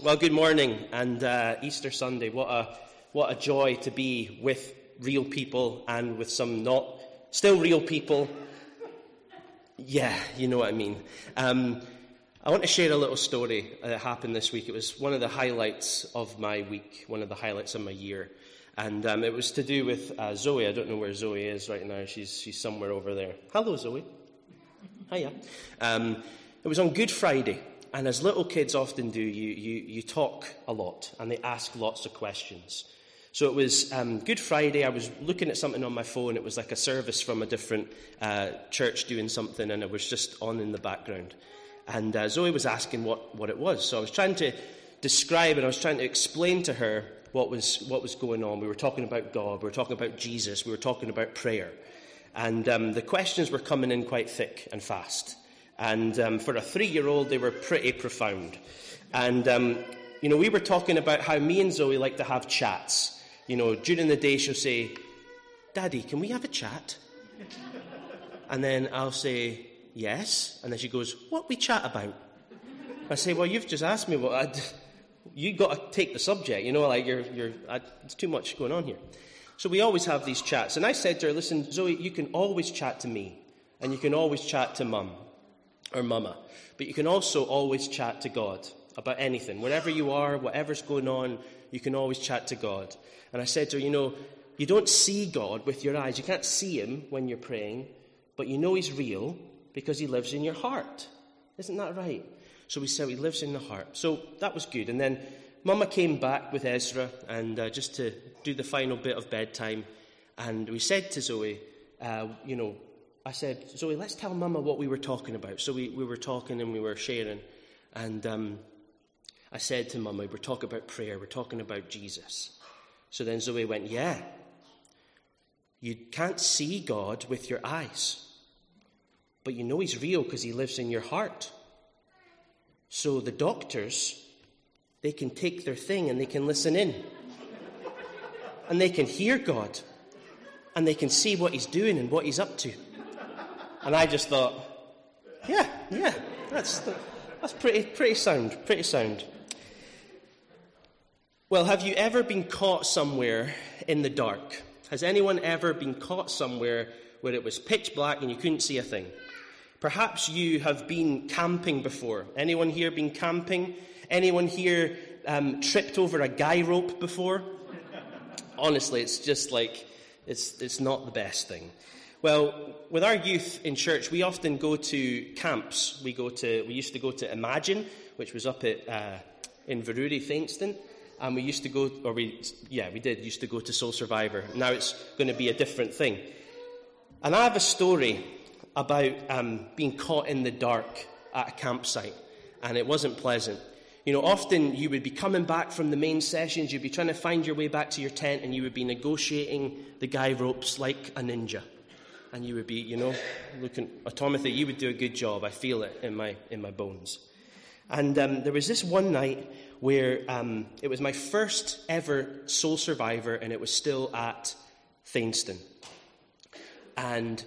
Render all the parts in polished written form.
Well, good morning and Easter Sunday. What a joy to be with real people and with some not still real people. Yeah, you know what I mean. I want to share a little story that happened this week. It was one of the highlights of my week, one of the highlights of my year. And it was to do with Zoe. I don't know where Zoe is right now. She's somewhere over there. Hello, Zoe. Hiya. It was on Good Friday. And as little kids often do, you talk a lot and they ask lots of questions. So it was Good Friday. I was looking at something on my phone. It was like a service from a different church doing something, and it was just on in the background. And Zoe was asking what it was. So I was trying to describe and I was trying to explain to her what was going on. We were talking about God. We were talking about Jesus. We were talking about prayer. And the questions were coming in quite thick and fast. And for a 3-year-old, they were pretty profound. And, we were talking about how me and Zoe like to have chats. During the day, she'll say, "Daddy, can we have a chat?" And then I'll say, "Yes." And then she goes, "What we chat about?" I say, "Well, you've just asked me you got to take the subject, it's too much going on here." So we always have these chats. And I said to her, "Listen, Zoe, you can always chat to me. And you can always chat to Mum. Or Mama. But you can also always chat to God about anything. Wherever you are, whatever's going on, you can always chat to God." And I said to her, you don't see God with your eyes. You can't see him when you're praying, but you know he's real because he lives in your heart. Isn't that right? So we said he lives in the heart. So that was good. And then Mama came back with Ezra, and just to do the final bit of bedtime. And we said to Zoe, I said, "Zoe, let's tell Mama what we were talking about." So we were talking and we were sharing. And I said to Mama, we're talking about prayer. We're talking about Jesus. So then Zoe went, "Yeah, you can't see God with your eyes. But you know he's real because he lives in your heart. So the doctors, they can take their thing and they can listen in. And they can hear God. And they can see what he's doing and what he's up to." And I just thought, yeah, that's pretty sound. Well, have you ever been caught somewhere in the dark? Has anyone ever been caught somewhere where it was pitch black and you couldn't see a thing? Perhaps you have been camping before. Anyone here been camping? Anyone here tripped over a guy rope before? Honestly, it's just like, it's not the best thing. Well, with our youth in church, we often go to camps. We used to go to Imagine, which was up in Inverurie, Thainstone, and we used to go to Soul Survivor. Now it's going to be a different thing. And I have a story about being caught in the dark at a campsite, and it wasn't pleasant. Often you would be coming back from the main sessions, you'd be trying to find your way back to your tent, and you would be negotiating the guy ropes like a ninja. And you would be, looking. Timothy, you would do a good job. I feel it in my bones. And there was this one night where it was my first ever Soul Survivor, and it was still at Thainstone. And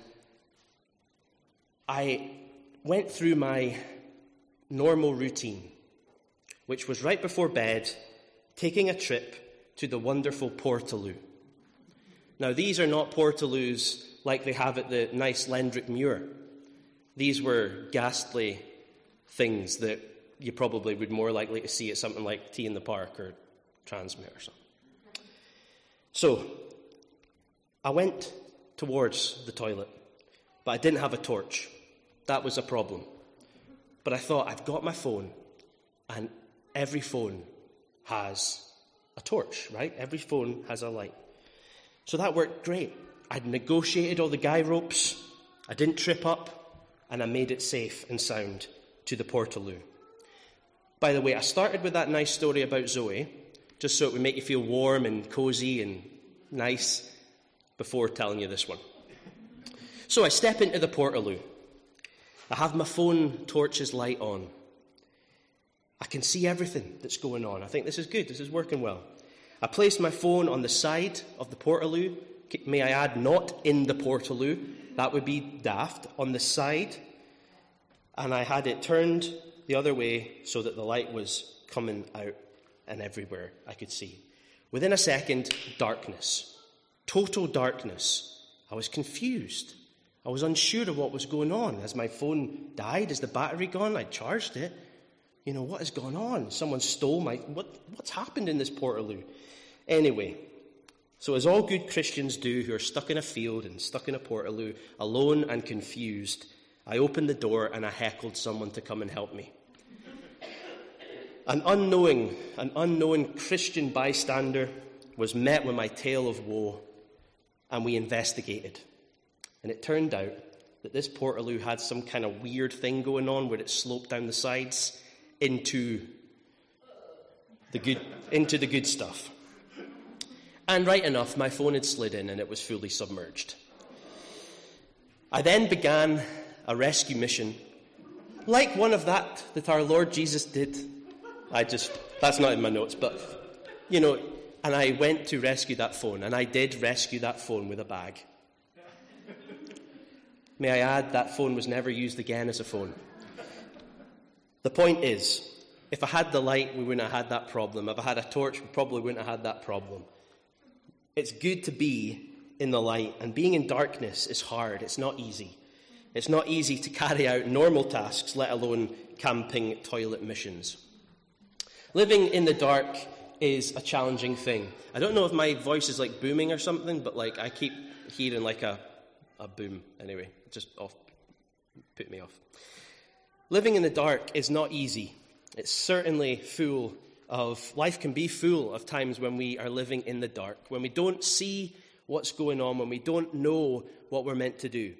I went through my normal routine, which was right before bed, taking a trip to the wonderful Portaloo. Now, these are not Portaloos like they have at the nice Lendrick Muir. These were ghastly things that you probably would more likely to see at something like Tea in the Park or Transmit or something. So, I went towards the toilet, but I didn't have a torch. That was a problem. But I thought, I've got my phone, and every phone has a torch, right? Every phone has a light. So that worked great. I'd negotiated all the guy ropes, I didn't trip up, and I made it safe and sound to the Portaloo. By the way, I started with that nice story about Zoe, just so it would make you feel warm and cosy and nice before telling you this one. So I step into the Portaloo. I have my phone torch's light on. I can see everything that's going on. I think this is good. This is working well. I placed my phone on the side of the Portaloo. May I add, not in the Portaloo. That would be daft. On the side. And I had it turned the other way so that the light was coming out and everywhere I could see. Within a second, darkness. Total darkness. I was confused. I was unsure of what was going on. Has my phone died? Is the battery gone? I charged it. What has gone on? Someone stole what's happened in this Portaloo? Anyway, so as all good Christians do who are stuck in a field and stuck in a Portaloo, alone and confused, I opened the door and I heckled someone to come and help me. An unknown Christian bystander was met with my tale of woe, and we investigated. And it turned out that this Portaloo had some kind of weird thing going on where it sloped down the sides into the good stuff. And right enough, my phone had slid in and it was fully submerged. I then began a rescue mission, like one of that our Lord Jesus did. That's not in my notes, but, and I went to rescue that phone, and I did rescue that phone with a bag. May I add, that phone was never used again as a phone. The point is, if I had the light, we wouldn't have had that problem. If I had a torch, we probably wouldn't have had that problem. It's good to be in the light, and being in darkness is hard. It's not easy. It's not easy to carry out normal tasks, let alone camping toilet missions. Living in the dark is a challenging thing. I don't know if my voice is like booming or something, but I keep hearing like a boom. Anyway, just put me off. Living in the dark is not easy. It's certainly life can be full of times when we are living in the dark, when we don't see what's going on, when we don't know what we're meant to do.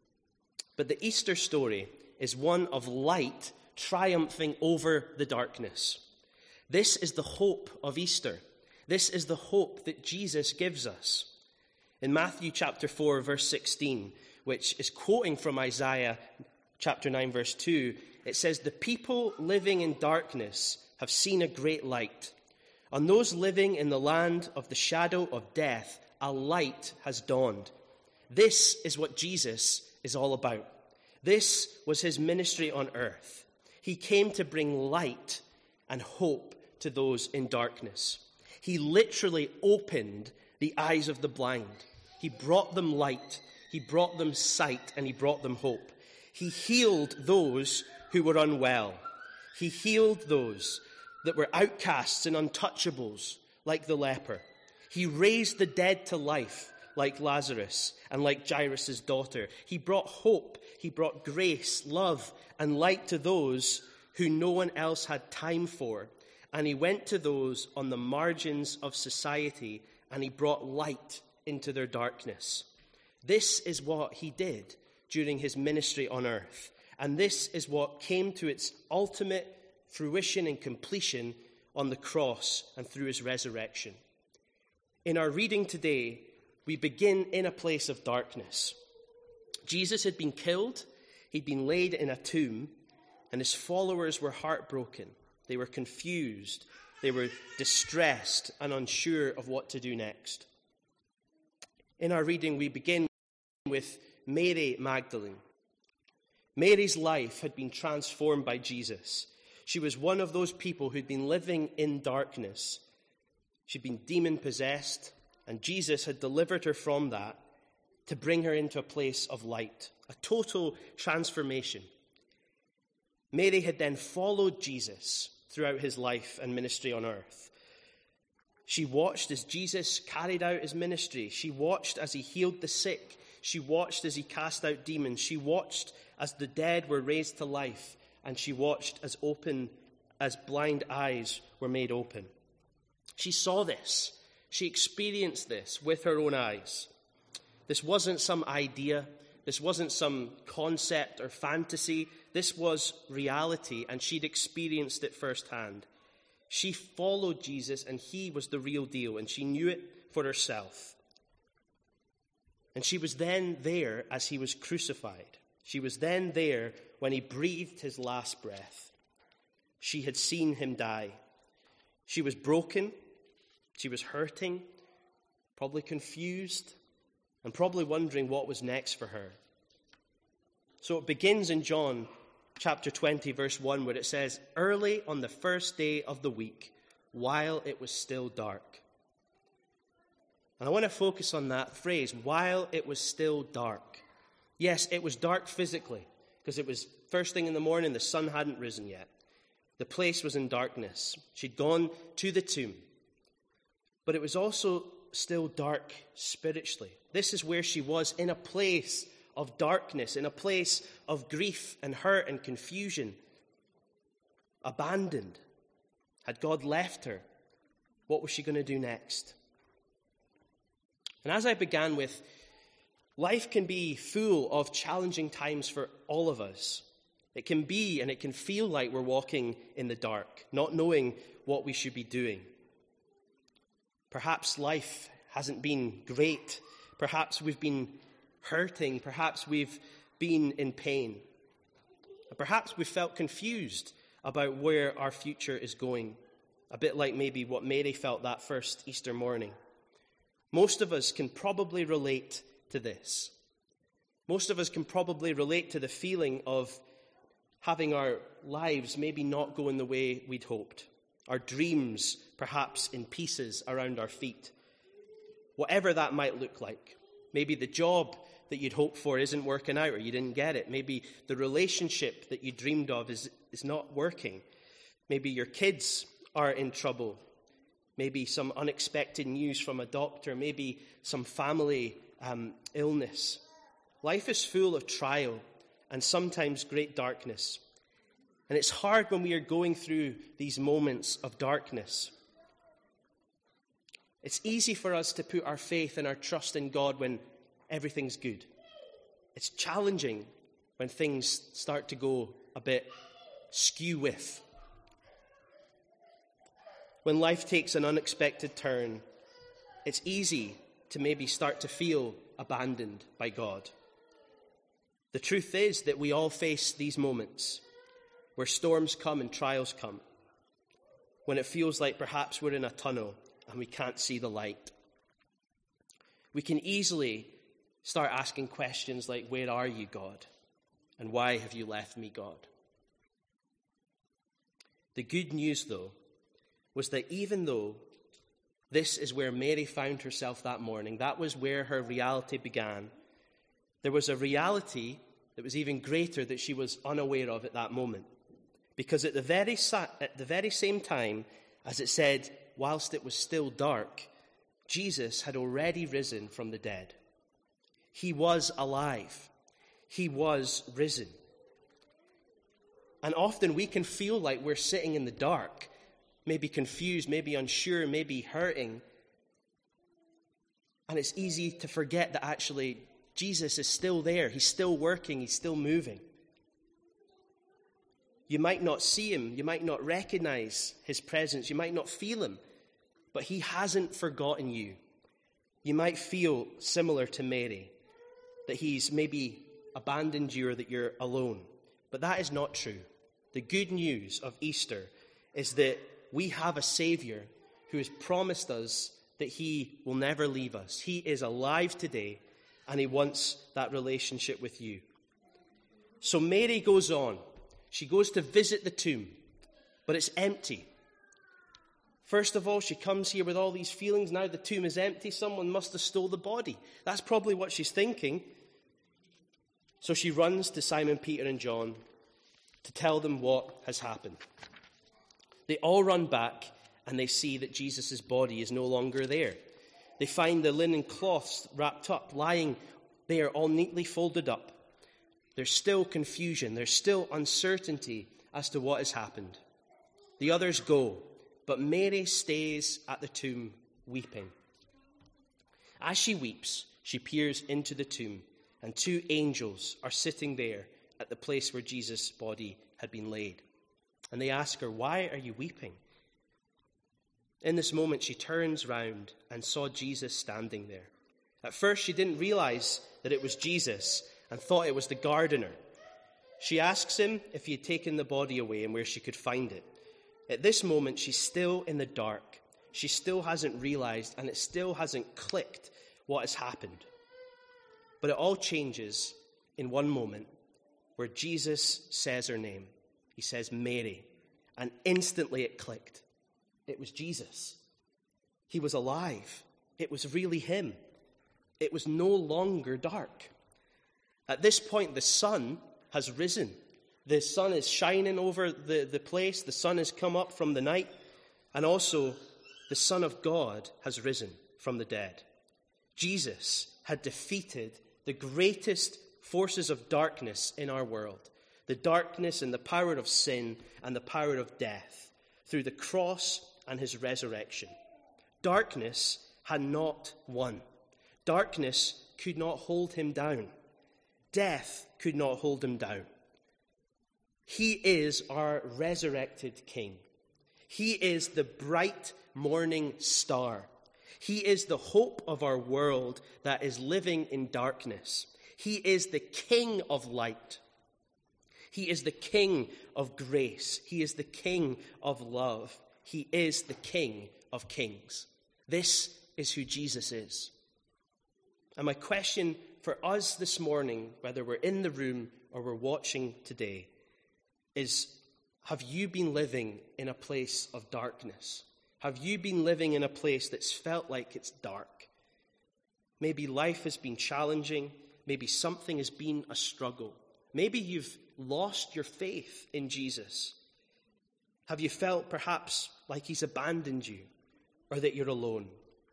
But the Easter story is one of light triumphing over the darkness. This is the hope of Easter. This is the hope that Jesus gives us. In Matthew chapter 4, verse 16, which is quoting from Isaiah chapter 9, verse 2, it says, "The people living in darkness have seen a great light. On those living in the land of the shadow of death, a light has dawned." This is what Jesus is all about. This was his ministry on earth. He came to bring light and hope to those in darkness. He literally opened the eyes of the blind. He brought them light, he brought them sight, and he brought them hope. He healed those who were unwell. He healed those that were outcasts and untouchables, like the leper. He raised the dead to life, like Lazarus and like Jairus' daughter. He brought hope, he brought grace, love, and light to those who no one else had time for. And he went to those on the margins of society, and he brought light into their darkness. This is what he did during his ministry on earth. And this is what came to its ultimate fruition and completion on the cross and through his resurrection. In our reading today, we begin in a place of darkness. Jesus had been killed, he'd been laid in a tomb, and his followers were heartbroken. They were confused, they were distressed and unsure of what to do next. In our reading, we begin with Mary Magdalene. Mary's life had been transformed by Jesus. She was one of those people who'd been living in darkness. She'd been demon-possessed, and Jesus had delivered her from that to bring her into a place of light, a total transformation. Mary had then followed Jesus throughout his life and ministry on earth. She watched as Jesus carried out his ministry. She watched as he healed the sick. She watched as he cast out demons. She watched as the dead were raised to life. And she watched as blind eyes were made open. She saw this. She experienced this with her own eyes. This wasn't some idea. This wasn't some concept or fantasy. This was reality, and she'd experienced it firsthand. She followed Jesus, and he was the real deal, and she knew it for herself. And she was then there as he was crucified. She was then there when he breathed his last breath. She had seen him die. She was broken. She was hurting, probably confused, and probably wondering what was next for her. So it begins in John chapter 20, verse 1, where it says, "Early on the first day of the week, while it was still dark." And I want to focus on that phrase, while it was still dark. Yes, it was dark physically, because it was first thing in the morning, the sun hadn't risen yet. The place was in darkness. She'd gone to the tomb. But it was also still dark spiritually. This is where she was, in a place of darkness, in a place of grief and hurt and confusion. Abandoned. Had God left her? What was she going to do next? And as I began with, life can be full of challenging times for all of us. It can be and it can feel like we're walking in the dark, not knowing what we should be doing. Perhaps life hasn't been great. Perhaps we've been hurting. Perhaps we've been in pain. And perhaps we've felt confused about where our future is going. A bit like maybe what Mary felt that first Easter morning. Most of us can probably relate to this. Most of us can probably relate to the feeling of having our lives maybe not going the way we'd hoped. Our dreams perhaps in pieces around our feet. Whatever that might look like. Maybe the job that you'd hoped for isn't working out or you didn't get it. Maybe the relationship that you dreamed of is not working. Maybe your kids are in trouble. Maybe some unexpected news from a doctor. Maybe some family illness. Life is full of trial and sometimes great darkness. And it's hard when we are going through these moments of darkness. It's easy for us to put our faith and our trust in God when everything's good. It's challenging when things start to go a bit skew-with. When life takes an unexpected turn, it's easy to maybe start to feel abandoned by God. The truth is that we all face these moments where storms come and trials come, when it feels like perhaps we're in a tunnel and we can't see the light. We can easily start asking questions like, "Where are you, God? And why have you left me, God?" The good news, though, was that even though this is where Mary found herself that morning, that was where her reality began, there was a reality that was even greater that she was unaware of at that moment. Because at the very same time, as it said, whilst it was still dark, Jesus had already risen from the dead. He was alive. He was risen. And often we can feel like we're sitting in the dark, maybe confused, maybe unsure, maybe hurting. And it's easy to forget that actually Jesus is still there. He's still working. He's still moving. You might not see him. You might not recognize his presence. You might not feel him. But he hasn't forgotten you. You might feel similar to Mary, that he's maybe abandoned you or that you're alone. But that is not true. The good news of Easter is that we have a Savior who has promised us that he will never leave us. He is alive today, and he wants that relationship with you. So Mary goes on. She goes to visit the tomb, but it's empty. First of all, she comes here with all these feelings. Now the tomb is empty. Someone must have stole the body. That's probably what she's thinking. So she runs to Simon, Peter, and John to tell them what has happened. They all run back, and they see that Jesus' body is no longer there. They find the linen cloths wrapped up, lying there all neatly folded up. There's still confusion. There's still uncertainty as to what has happened. The others go, but Mary stays at the tomb weeping. As she weeps, she peers into the tomb, and two angels are sitting there at the place where Jesus' body had been laid. And they ask her, "Why are you weeping?" In this moment, she turns round and saw Jesus standing there. At first, she didn't realize that it was Jesus and thought it was the gardener. She asks him if he had taken the body away and where she could find it. At this moment, she's still in the dark. She still hasn't realized, and it still hasn't clicked what has happened. But it all changes in one moment where Jesus says her name. He says Mary, and instantly it clicked. It was Jesus. He was alive. It was really him. It was no longer dark. At this point, the sun has risen. The sun is shining over the place. The sun has come up from the night. And also, the Son of God has risen from the dead. Jesus had defeated the greatest forces of darkness in our world, the darkness and the power of sin and the power of death, through the cross and his resurrection. Darkness had not won. Darkness could not hold him down. Death could not hold him down. He is our resurrected King. He is the bright morning star. He is the hope of our world that is living in darkness. He is the King of light. He is the King of grace. He is the King of love. He is the King of kings. This is who Jesus is. And my question for us this morning, whether we're in the room or we're watching today, is, have you been living in a place of darkness? Have you been living in a place that's felt like it's dark? Maybe life has been challenging. Maybe something has been a struggle. Maybe you've lost your faith in Jesus. Have you felt perhaps like he's abandoned you or that you're alone?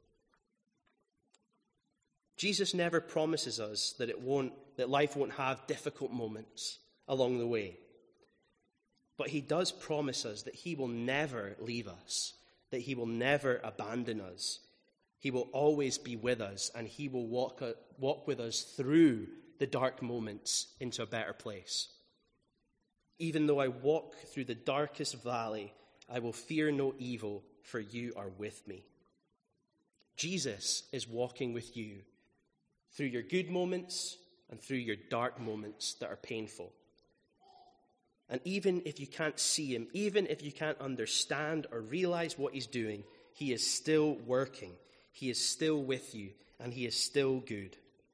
Jesus never promises us that life won't have difficult moments along the way. But he does promise us that he will never leave us, that he will never abandon us. He will always be with us, and he will walk with us through the dark moments into a better place. Even though I walk through the darkest valley, I will fear no evil, for you are with me. Jesus is walking with you through your good moments and through your dark moments that are painful. And even if you can't see him, even if you can't understand or realize what he's doing, he is still working. He is still with you, and he is still good.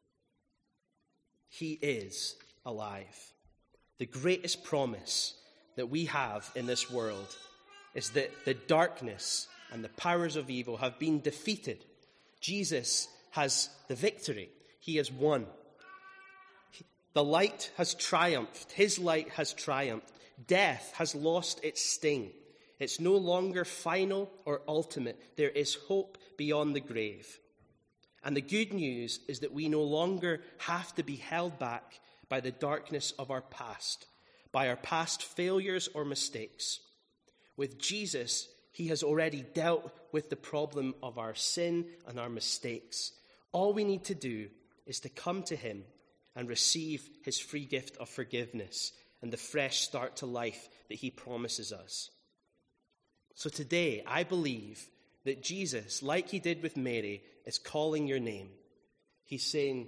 He is alive. The greatest promise that we have in this world is that the darkness and the powers of evil have been defeated. Jesus has the victory. He has won. The light has triumphed. His light has triumphed. Death has lost its sting. It's no longer final or ultimate. There is hope beyond the grave. And the good news is that we no longer have to be held back by the darkness of our past, by our past failures or mistakes. With Jesus, he has already dealt with the problem of our sin and our mistakes. All we need to do is to come to him and receive his free gift of forgiveness and the fresh start to life that he promises us. So today, I believe that Jesus, like he did with Mary, is calling your name. He's saying,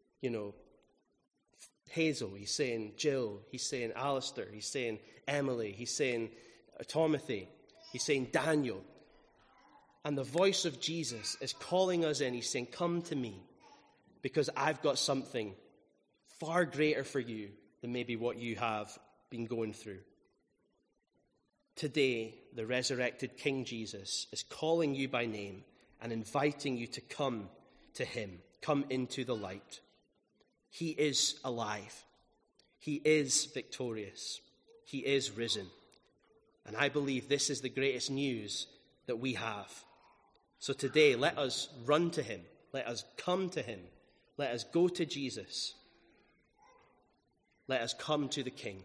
Hazel. He's saying Jill. He's saying Alistair. He's saying Emily. He's saying Timothy. He's saying Daniel. And the voice of Jesus is calling us in. He's saying, come to me, because I've got something far greater for you than maybe what you have been going through. Today, the resurrected King Jesus is calling you by name and inviting you to come to him. Come into the light. He is alive. He is victorious. He is risen. And I believe this is the greatest news that we have. So today, let us run to him. Let us come to him. Let us go to Jesus. Let us come to the King.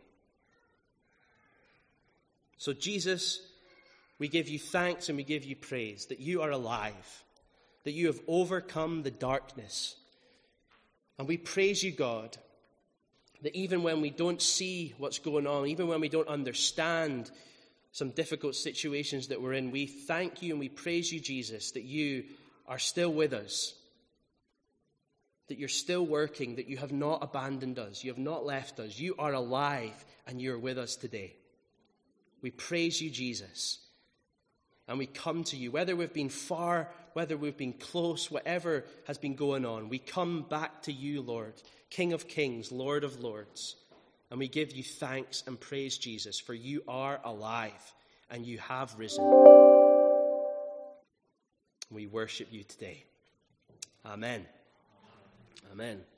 So Jesus, we give you thanks and we give you praise that you are alive, that you have overcome the darkness. And we praise you, God, that even when we don't see what's going on, even when we don't understand some difficult situations that we're in, we thank you and we praise you, Jesus, that you are still with us, that you're still working, that you have not abandoned us, you have not left us. You are alive and you're with us today. We praise you, Jesus, and we come to you, whether we've been far, whether we've been close, whatever has been going on, we come back to you, Lord, King of kings, Lord of lords, And we give you thanks and praise, Jesus, for you are alive and you have risen. We worship you today. Amen. Amen.